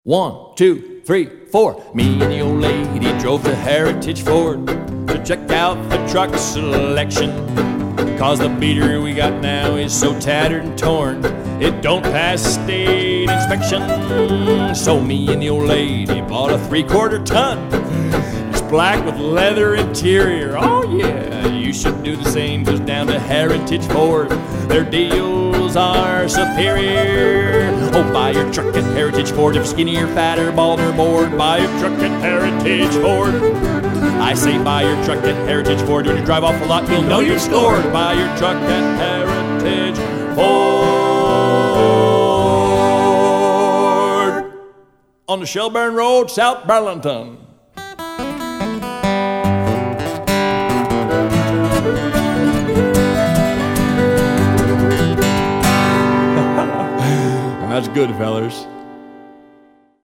1, 2, 3, 4. Me and the old lady drove to Heritage Ford to check out the truck selection. Cause the beater we got now is so tattered and torn, it don't pass state inspection. So me and the old lady bought a 3/4 ton. It's black with leather interior. Oh yeah, you should do the same. Goes down to Heritage Ford, their deals are superior. Oh, buy your truck at Heritage Ford. If skinny or fat or bald or bored, buy your truck at Heritage Ford. I say buy your truck at Heritage Ford. When you drive off the lot, you'll know you're scored. Buy your truck at Heritage Ford on the Shelburne Road, South Burlington. That's good, fellers.